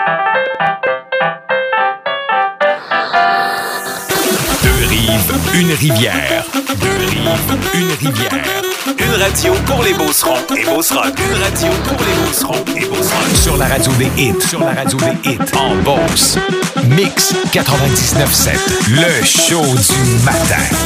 Deux rives, une rivière. Deux rives, une rivière. Une radio pour les Beaucerons et Beauceronnes. Une radio pour les Beaucerons et Beauceronnes. Sur la radio des hits. Sur la radio des hits. En Beauce. Mix 99.7. Le show du matin.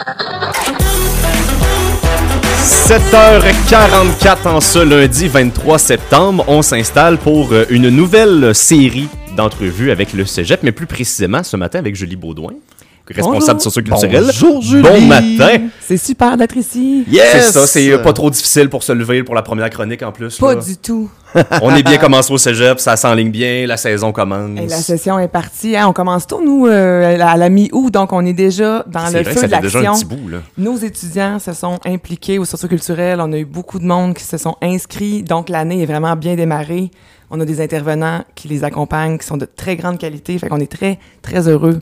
7h44 en ce lundi 23 septembre. On s'installe pour une nouvelle série d'entrevues avec le Cégep, mais plus précisément ce matin avec Julie Baudouin, responsable socio-culturelle. Bonjour Julie! Bon matin! C'est super d'être ici. Yes! C'est ça, c'est pas trop difficile pour se lever pour la première chronique en plus. Pas là. du tout. On est bien commencé au Cégep, ça s'enligne bien, la saison commence. Et la session est partie. Hein, on commence tôt, nous, à la mi-août, donc on est déjà dans C'est le vrai, feu ça de fait déjà l'action. un petit bout, là. Nos étudiants se sont impliqués au socio-culturel. On a eu beaucoup de monde qui se sont inscrits. Donc, l'année est vraiment bien démarrée. On a des intervenants qui les accompagnent, qui sont de très grande qualité. Fait qu'on est très, très heureux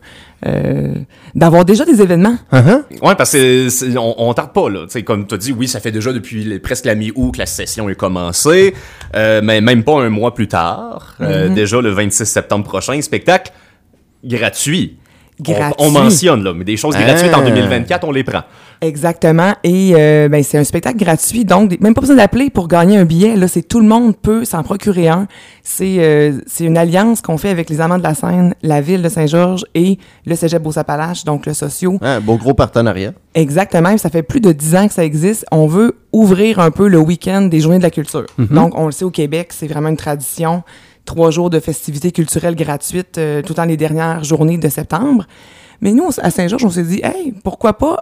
d'avoir déjà des événements. Ouais, parce que on tarde pas, là. T'sais, comme tu as dit, oui, ça fait déjà depuis presque la mi-août que la session est commencée, mais même pas un mois plus tard. Déjà le 26 septembre prochain, spectacle gratuit. On mentionne, là, mais des choses gratuites en 2024, on les prend. Exactement. Et c'est un spectacle gratuit, donc même pas besoin d'appeler pour gagner un billet. Là, c'est tout le monde peut s'en procurer un. C'est une alliance qu'on fait avec les Amants de la Seine, la ville de Saint-Georges et le Cégep Beauce-Appalaches, donc le socio. Un beau gros partenariat. Exactement. Ça fait plus de 10 ans que ça existe. On veut ouvrir un peu le week-end des Journées de la culture. Donc, on le sait au Québec, c'est vraiment une tradition. 3 jours de festivités culturelles gratuites tout dans les dernières journées de septembre. Mais nous, à Saint-Georges, on s'est dit, hey, pourquoi pas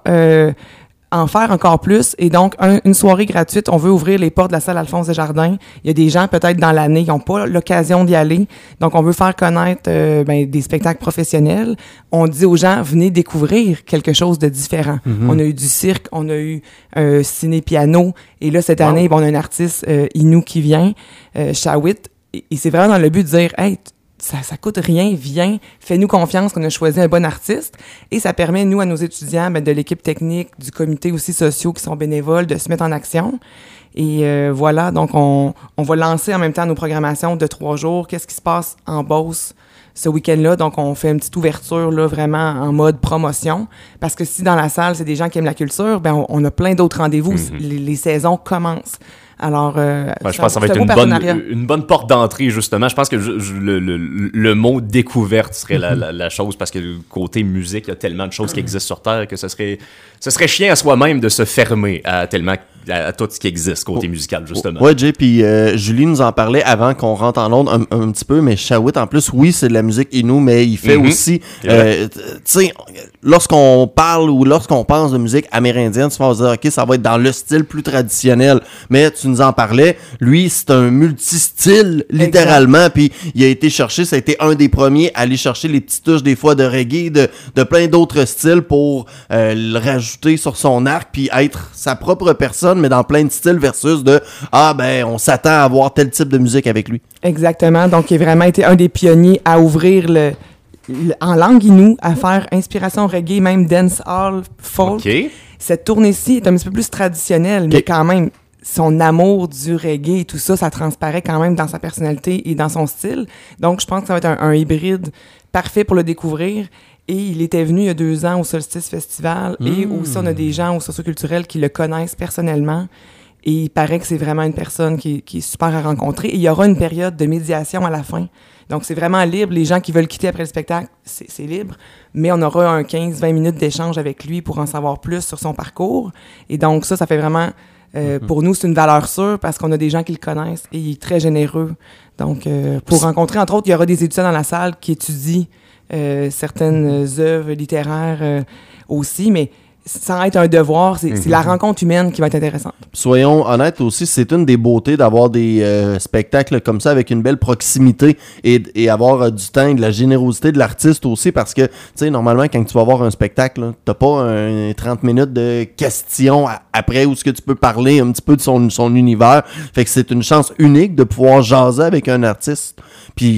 en faire encore plus? Et donc, une soirée gratuite, on veut ouvrir les portes de la salle Alphonse Desjardins. Il y a des gens, peut-être dans l'année, qui n'ont pas l'occasion d'y aller. Donc, on veut faire connaître des spectacles professionnels. On dit aux gens, venez découvrir quelque chose de différent. On a eu du cirque, on a eu un ciné-piano. Et là, cette année, on a un artiste, Inou, qui vient, Shawit. Et c'est vraiment dans le but de dire, hey, ça coûte rien, viens, fais-nous confiance qu'on a choisi un bon artiste. Et ça permet, nous, à nos étudiants, de l'équipe technique, du comité aussi sociaux qui sont bénévoles, de se mettre en action. Et voilà, donc on va lancer en même temps nos programmations de 3 jours. Qu'est-ce qui se passe en Beauce ce week-end-là? Donc, on fait une petite ouverture, là, vraiment en mode promotion. Parce que si dans la salle, c'est des gens qui aiment la culture, on a plein d'autres rendez-vous. Les saisons commencent. Alors, je pense que ça va être une bonne porte d'entrée, justement. Je pense que le mot découverte serait la chose, parce que côté musique, il y a tellement de choses qui existent sur Terre que ce serait chiant à soi-même de se fermer à tout ce qui existe côté musical, justement. Ouais, Jay, puis Julie nous en parlait avant qu'on rentre en onde un petit peu, mais Shawit, en plus, oui, c'est de la musique Inou, mais il fait aussi, tu sais, lorsqu'on parle ou lorsqu'on pense de musique amérindienne, souvent on va se dire, OK, ça va être dans le style plus traditionnel, mais tu nous en parlais, lui, c'est un multi-style, littéralement, puis il a été chercher, ça a été un des premiers à aller chercher les petites touches, des fois, de reggae, de plein d'autres styles pour le rajouter sur son arc, puis être sa propre personne, mais dans plein de styles versus on s'attend à avoir tel type de musique avec lui. Exactement. Donc, il a vraiment été un des pionniers à ouvrir en langue Inou, à faire inspiration reggae, même dancehall, folk. Okay. Cette tournée-ci est un petit peu plus traditionnelle, mais quand même, son amour du reggae et tout ça, ça transparaît quand même dans sa personnalité et dans son style. Donc, je pense que ça va être un hybride parfait pour le découvrir. Et il était venu il y a 2 ans au Solstice Festival. Et aussi, on a des gens au socioculturel qui le connaissent personnellement. Et il paraît que c'est vraiment une personne qui est super à rencontrer. Et il y aura une période de médiation à la fin. Donc, c'est vraiment libre. Les gens qui veulent quitter après le spectacle, c'est libre. Mais on aura un 15-20 minutes d'échange avec lui pour en savoir plus sur son parcours. Et donc, ça fait vraiment... pour nous, c'est une valeur sûre parce qu'on a des gens qui le connaissent et il est très généreux. Donc, pour rencontrer, entre autres, il y aura des étudiants dans la salle qui étudient certaines œuvres littéraires aussi, mais sans être un devoir, c'est la rencontre humaine qui va être intéressante. Soyons honnêtes aussi, c'est une des beautés d'avoir des spectacles comme ça avec une belle proximité et avoir du temps et de la générosité de l'artiste aussi, parce que, tu sais, normalement, quand tu vas voir un spectacle, là, t'as pas 30 minutes de questions après où ce que tu peux parler un petit peu de son univers. Fait que c'est une chance unique de pouvoir jaser avec un artiste. Puis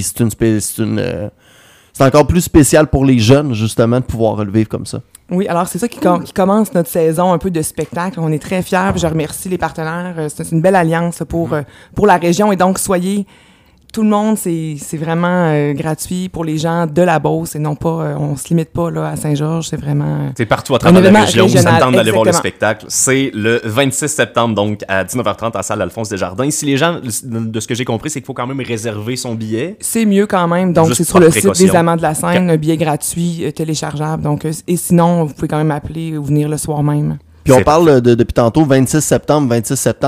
c'est encore plus spécial pour les jeunes, justement, de pouvoir le vivre comme ça. Oui, alors c'est ça qui commence notre saison un peu de spectacle. On est très fiers, puis je remercie les partenaires. C'est une belle alliance pour la région. Et donc, soyez tout le monde, c'est vraiment gratuit pour les gens de la Beauce et non pas, on se limite pas là, à Saint-Georges, c'est vraiment... C'est partout à travers la région, vous régional, attendez d'aller voir le exactement. spectacle. C'est le 26 septembre, donc à 19h30 à salle Alphonse Desjardins. Si les gens, de ce que j'ai compris, c'est qu'il faut quand même réserver son billet. C'est mieux quand même, donc Juste c'est sur par le précaution. site des Amants de la Seine, un billet gratuit, téléchargeable, donc, et sinon, vous pouvez quand même appeler ou venir le soir même. Puis on C'est parle depuis tantôt, 26 septembre,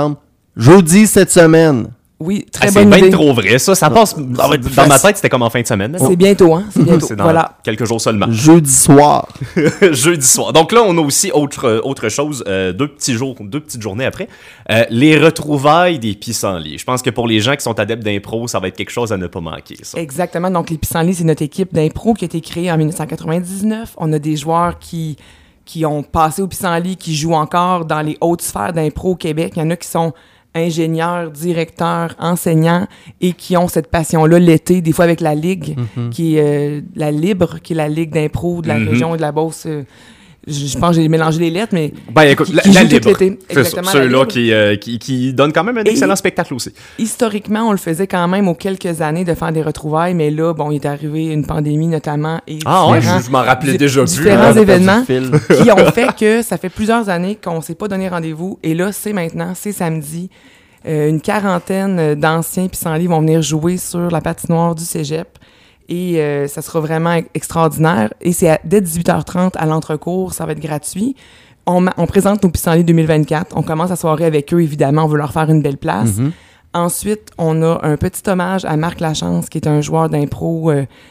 jeudi cette semaine. Oui, très C'est bonne bien idée. trop vrai, ça. Ça passe, va être dans ma tête, c'était comme en fin de semaine. C'est bientôt, hein? C'est bientôt. C'est dans Voilà. quelques jours seulement. Jeudi soir. Jeudi soir. Donc là, on a aussi autre chose, deux petites journées après. Les retrouvailles des pissenlits. Je pense que pour les gens qui sont adeptes d'impro, ça va être quelque chose à ne pas manquer, ça. Exactement. Donc, les Pissenlits, c'est notre équipe d'impro qui a été créée en 1999. On a des joueurs qui ont passé au pissenlit, qui jouent encore dans les hautes sphères d'impro au Québec. Il y en a qui sont ingénieurs, directeurs, enseignants et qui ont cette passion-là l'été, des fois avec la Ligue, qui est la Libre, qui est la Ligue d'impro de la région et de la Beauce. Je pense que j'ai mélangé les lettres, mais Ben écoute, qui la joue tout Libre. l'été. C'est ça. Exactement, la Ceux-là Libre. qui donnent quand même un Et- excellent spectacle aussi. Historiquement, on le faisait quand même aux quelques années de faire des retrouvailles, mais là, bon, il est arrivé une pandémie notamment et Ah ouais, différents- je m'en rappelais déjà plus. différents On a perdu événements le fil. qui ont fait que ça fait plusieurs années qu'on s'est pas donné rendez-vous. Et là, c'est maintenant, c'est samedi. Une quarantaine d'anciens pissenlits vont venir jouer sur la patinoire du cégep. Et ça sera vraiment extraordinaire. Et c'est dès 18h30 à l'entrecours, ça va être gratuit. On présente nos pissenlits 2024. On commence la soirée avec eux, évidemment. On veut leur faire une belle place. Ensuite, on a un petit hommage à Marc Lachance, qui est un joueur d'impro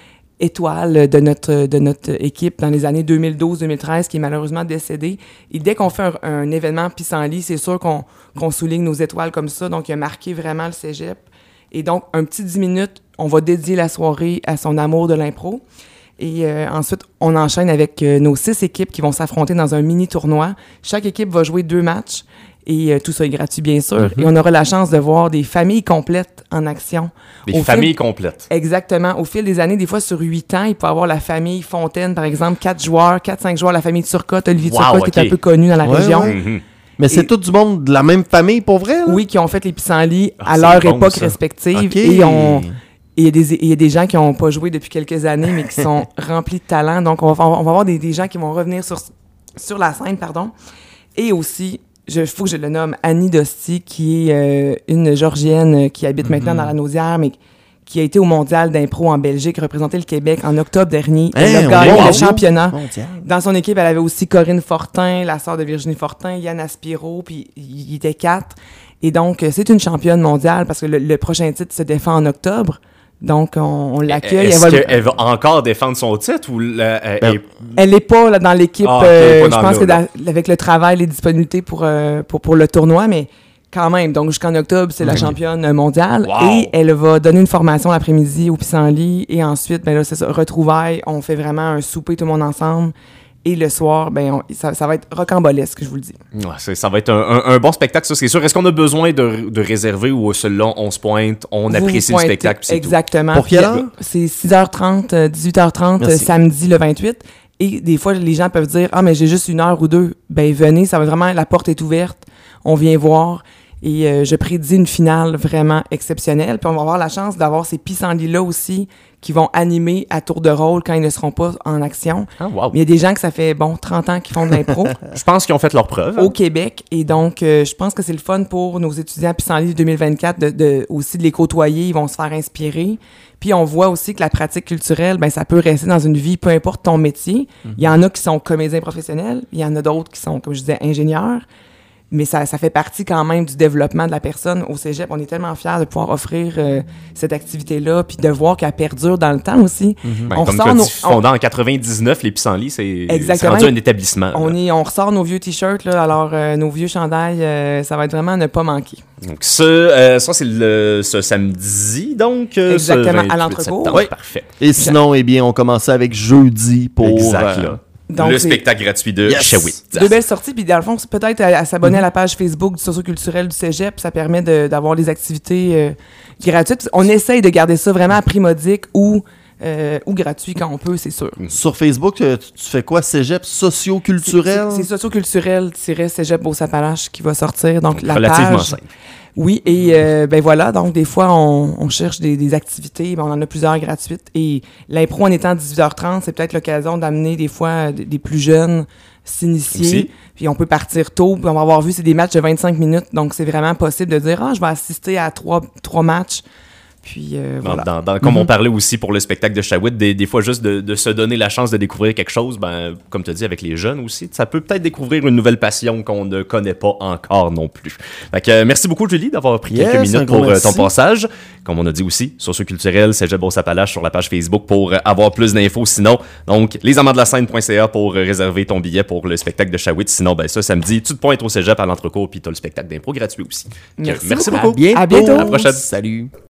étoile de notre équipe dans les années 2012-2013, qui est malheureusement décédé. Et dès qu'on fait un événement pissenlit, c'est sûr qu'on souligne nos étoiles comme ça. Donc, il a marqué vraiment le cégep. Et donc, un petit 10 minutes, on va dédier la soirée à son amour de l'impro. Et ensuite, on enchaîne avec nos 6 équipes qui vont s'affronter dans un mini-tournoi. Chaque équipe va jouer 2 matchs. Et tout ça est gratuit, bien sûr. Et on aura la chance de voir des familles complètes en action. Des Au familles fil- complètes. Exactement. Au fil des années, des fois sur 8 ans, il peut y avoir la famille Fontaine, par exemple, 4-5 joueurs, la famille Turcotte, Olivier Wow, Turcotte, qui est ok. un peu connu dans la Ouais, région. ouais. Mhm. Mais c'est Et- tout du monde de la même famille, pour vrai, là? Oui, qui ont fait les pissenlits Ah, à c'est leur bon, époque ça. respective. Ok. Et il y a des gens qui n'ont pas joué depuis quelques années, mais qui sont remplis de talent. Donc, on va avoir des gens qui vont revenir sur la scène, pardon. Et aussi, faut que je le nomme, Annie Dosti, qui est une Georgienne qui habite maintenant dans la Naudière, mais qui a été au Mondial d'impro en Belgique, représenté le Québec en octobre dernier. Elle a Hein, gagné wow. le championnat. Mondial. Dans son équipe, elle avait aussi Corinne Fortin, la sœur de Virginie Fortin, Yann Aspiro, puis il était 4. Et donc, c'est une championne mondiale parce que le prochain titre se défend en octobre. Donc, on l'accueille. Est-ce Elle va- qu'elle va encore défendre son titre ou Elle n'est pas là, dans l'équipe. Ah, ok, pas je dans pense le que lot, avec le travail, les disponibilités pour le tournoi, mais quand même. Donc, jusqu'en octobre, c'est la championne mondiale. Wow. Et elle va donner une formation l'après-midi au pissenlit. Et ensuite, ben là, c'est ça, retrouvailles. On fait vraiment un souper tout le monde ensemble. Et le soir, ben ça va être rocambolesque, je vous le dis. Ouais, ça va être un bon spectacle, ça, c'est sûr. Est-ce qu'on a besoin de réserver ou selon on se pointe, on Vous apprécie vous le pointez. spectacle, puis c'est tout? Exactement. Pour quelle Puis, heure? C'est 6h30, 18h30, Merci. samedi le 28. Et des fois, les gens peuvent dire « Ah, mais j'ai juste 1 heure ou 2. » Ben venez, ça va vraiment, la porte est ouverte, on vient voir. Et je prédis une finale vraiment exceptionnelle. Puis on va avoir la chance d'avoir ces pissenlits-là aussi qui vont animer à tour de rôle quand ils ne seront pas en action. Ah, wow. Mais il y a des gens que ça fait, 30 ans qu'ils font de l'impro Je pense qu'ils ont fait leur preuve. au Québec. Et donc, je pense que c'est le fun pour nos étudiants pissenlits 2024 aussi de les côtoyer. Ils vont se faire inspirer. Puis on voit aussi que la pratique culturelle, ben ça peut rester dans une vie, peu importe ton métier. Il y en a qui sont comédiens professionnels. Il y en a d'autres qui sont, comme je disais, ingénieurs. Mais ça fait partie quand même du développement de la personne au cégep. On est tellement fiers de pouvoir offrir cette activité-là, puis de voir qu'elle perdure dans le temps aussi. Ben, On comme tu ressort as nos... dit, fondé en 99, les pissenlits, c'est Exactement. rendu un établissement. là. On ressort nos vieux t-shirts, là, alors nos vieux chandails, ça va être vraiment à ne pas manquer. Donc, ça c'est ce samedi, donc. Exactement, ce 28 à l'entrecours. septembre. Oui. Parfait. Et sinon, eh bien, on commençait avec jeudi pour... Exact, là. Donc, le c'est- spectacle gratuit de Yes. Shawit. Deux belles sorties, puis dans le fond, c'est peut-être à s'abonner à la page Facebook du socio-culturel du cégep, ça permet d'avoir des activités gratuites. On essaye de garder ça vraiment à prix modique ou ou gratuit quand on peut, c'est sûr. Sur Facebook, tu fais quoi? Cégep socio-culturel? C'est socioculturel-cégep Beauce-Appalaches qui va sortir. Donc, la Relativement page. simple. Oui, et ben voilà, donc des fois, on cherche des activités, ben, on en a plusieurs gratuites. Et l'impro en étant 18h30, c'est peut-être l'occasion d'amener des fois des plus jeunes s'initier. Aussi. Puis on peut partir tôt, puis on va avoir vu, c'est des matchs de 25 minutes. Donc, c'est vraiment possible de dire, je vais assister à trois matchs. Puis voilà. Comme on parlait aussi pour le spectacle de Shawit, des fois juste de se donner la chance de découvrir quelque chose, ben, comme tu as dit, avec les jeunes aussi, ça peut peut-être découvrir une nouvelle passion qu'on ne connaît pas encore non plus. Fait que, merci beaucoup, Julie, d'avoir pris quelques minutes pour ton passage. Comme on a dit aussi, socioculturel, Cégep Beauce-Appalaches sur la page Facebook pour avoir plus d'infos. Sinon, donc, lesamantdelascène.ca pour réserver ton billet pour le spectacle de Shawit. Sinon, ben ça, samedi, tu te pointes au Cégep à l'entrecours, puis tu as le spectacle d'impro gratuit aussi. Merci beaucoup. À bientôt. À la prochaine. Salut.